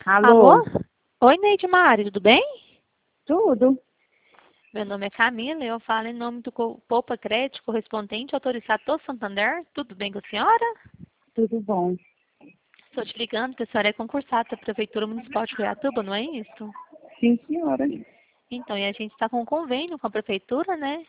Alô? Alô? Oi, Neide Mari, tudo bem? Tudo? Meu nome é Camila e eu falo em nome do Poupa Crédito Correspondente Autorizado do Santander. Tudo bem com a senhora? Tudo bom. Estou te ligando porque a senhora é concursada da Prefeitura Municipal de Goiatuba, não é isso? Sim, senhora. Então, e a gente está com um convênio com a Prefeitura, né?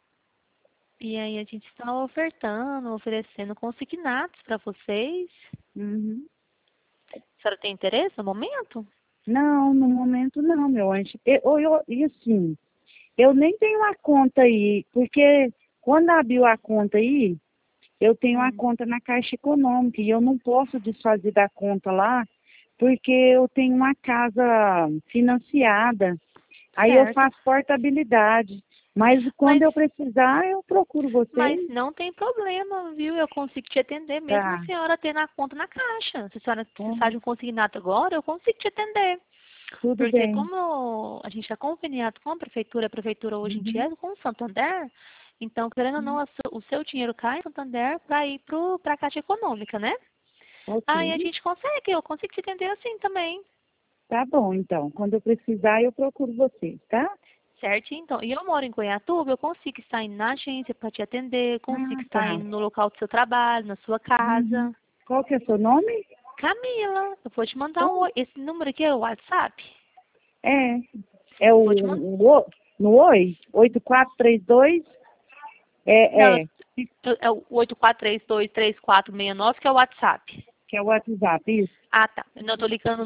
E aí a gente está oferecendo consignados para vocês. Uhum. A senhora tem interesse no momento? Não, no momento não, meu anjo. E assim, eu nem tenho a conta aí, porque quando abriu a conta aí, eu tenho a Hum, conta na Caixa Econômica e eu não posso desfazer da conta lá, porque eu tenho uma casa financiada. Aí eu certo. faço portabilidade. Mas quando Mas eu precisar, eu procuro Mas vocês. não tem problema, viu? Eu consigo te atender, mesmo a Tá. senhora tendo a conta na caixa. Se a senhora precisar Uhum. de um consignado agora, eu consigo te atender. Tudo Porque bem. como a gente está conveniado com a prefeitura hoje em dia Uhum. é com o Santander, então, querendo ou não, o seu dinheiro cai em Santander para ir para a Caixa Econômica, né? Ok. Aí a gente consegue, eu consigo te atender assim também. Tá bom, então. Quando eu precisar, eu procuro você, tá? Certo? Então, e eu moro em Goiatuba, eu consigo estar indo na agência para te atender, consigo Ah, estar tá. indo no local do seu trabalho, na sua Uhum. casa. Qual que é o seu nome? Camila, eu vou te mandar um Então, oi. Esse número aqui é o WhatsApp? é. É Eu vou te mandar. no Oi? 8432? Não, É, é o 84323469, que é o WhatsApp. que é o WhatsApp, isso? Ah, tá. Não, eu tô ligando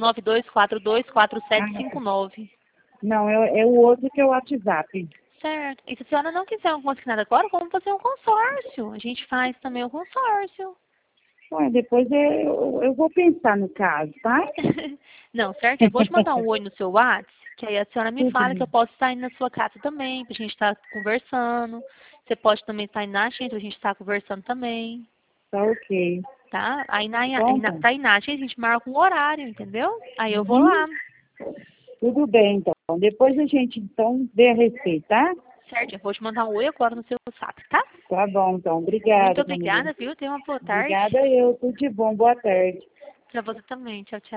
Ah, tá. 92424759. Não, é o outro que é o WhatsApp. Certo. E se a senhora não quiser um consignado agora, vamos fazer um consórcio. A gente faz também o consórcio. Ué, depois eu vou pensar no caso, tá? Não, certo? Eu vou te mandar um oi no seu WhatsApp, que aí a senhora me Tudo fala que eu bem. posso estar indo na sua casa também, pra gente estar conversando. Você pode também estar indo na agência, pra gente estar conversando também, Tá ok. tá? Aí Bom, então. pra ir na agência a gente marca um horário, entendeu? Aí eu vou Uhum. lá, Tudo bem, então. Depois a gente, então, vê a respeito, tá? certo? Eu vou te mandar um oi agora no seu WhatsApp, tá? Tá bom, então. Muito Obrigada, Camila. obrigada, viu? Tenha uma boa tarde Obrigada eu. Tudo de bom. Boa tarde. pra você também. Tchau, tchau.